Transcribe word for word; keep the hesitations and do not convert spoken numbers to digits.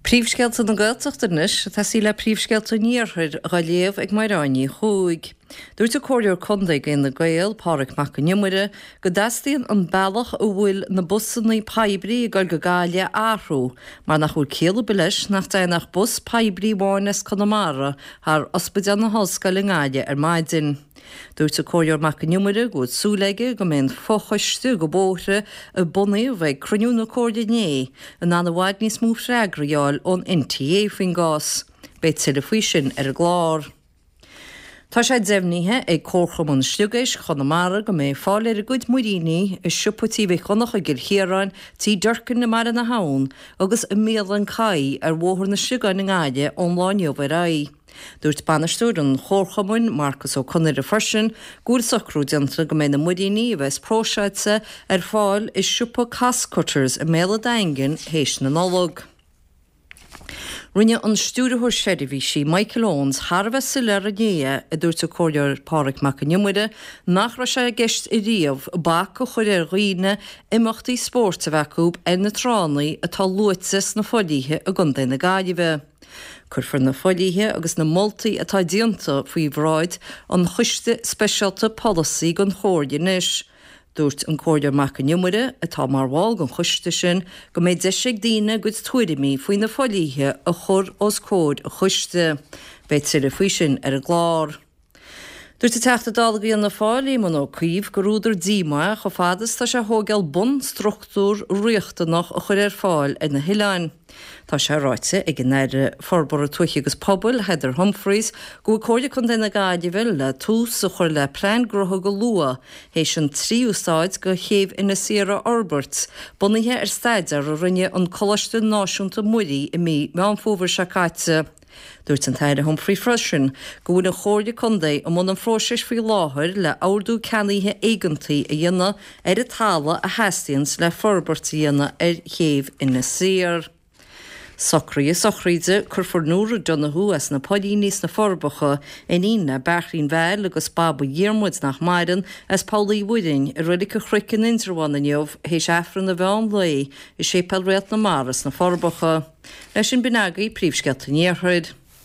Príomhscéalta na Gaeltachtanis, tá sí le príomhscéalta níorthair a léamh ag mairánaí chuaig. Dúirt a cóireoir condaig in na Gael, Pádraig Mac Niomara, go dastaíonn an bailach a bhfuil na busannaí paibrí i ggur go gáile áthhrú, mar nach bhfuil céala bilis nach déanach bus paibrí bháinas Conamara thar ospidéal na hoscail in Gáile ar maidin. Dúirt a cóireoir Mac Niomara go súlaige go mbeadh fóchaisteú go bóithre a bunaí bheith cruniú na cóirde né, an anna bhaid níos mú freagraíáil ón N T A faoin gás, beit sa le faoi sin ar a glár. Tá sé deimhníthe ag cócham an sliúgais Conamara go mé fáil ar a gcuid muiríní is siúpatí bheith chunach a gur chéaráin tí dúrcan na mar na hán agus i méal an caí ar bhóthar na sliúgáin na Gáile ón láineo bhar raí. Dúirt banisteúr an chórchamuin Marcus ó Conir a Fersin, gúr sacrú diantra go mé na muiríní a bheits próseitse ar fáil is siúpa cascutters a méla daingin héis na nólog. Rinne an stúrthóir seirbhí sí Michael Owens Harbheith sa lear a néa a dúirt a cóireoir Pádraig Mac Niomara nach ra sé gceist i riamh bach go chuir ar roiine imachtaí spórt a bheicúb ar na tránaí atá luaitses na fólíthe a gunda na Gáilibhe. Curfar na fólíthe agus na moltaí atá dianta faoi bhráid an chuiste speisialta policy gon chóirde níos. Dúirt an cóireoir Mac Niomara atá mar bháil gon chuiste sin go méid deisig daoine go tuairimí faoin na fólíthe a chur os cóid a chuiste, beit sa le faoi sin ar a glár. Dúirt a teachta dálaí an na fáilí man ó cuomh go rúdar díma go fadas tá sé thógáil bun struchtúr riochtanach a chur ar fáil in na Hileáin. Tá sé ráite ag an éire forbor a tuiche agus pobl Heather Humphreys go cóide chun na Gáilibhe le tús a chur le plein grotha go lua hééis an tríúsáid go chéamh ina Sierra Alberts, bunithe ar staidir a rinne an Coláiste Náisiúnta muirí i mí me an fómhar se caite. Dúirt an taire Humphrey Fersin go bhfuil na chóirde condaí am món an fróisis faoi láthair le áardú ceanaithe éigeantaí a dhéanana ar a tála a heastíonn le forbartaí dhéanana ar chéamh ina Sierra. Socraí sochríide curfar núra donnathú as na podí níos na forbacha in ína Bachrín Bheil agus Baba Dhearmid nach maidan as Paulaí Wooding a rudig a chruicin indrahána neomh héis efran na bheán lei i sé pel réat na maras na forbacha. Leis sin binagaí príomhscealta níorthaid.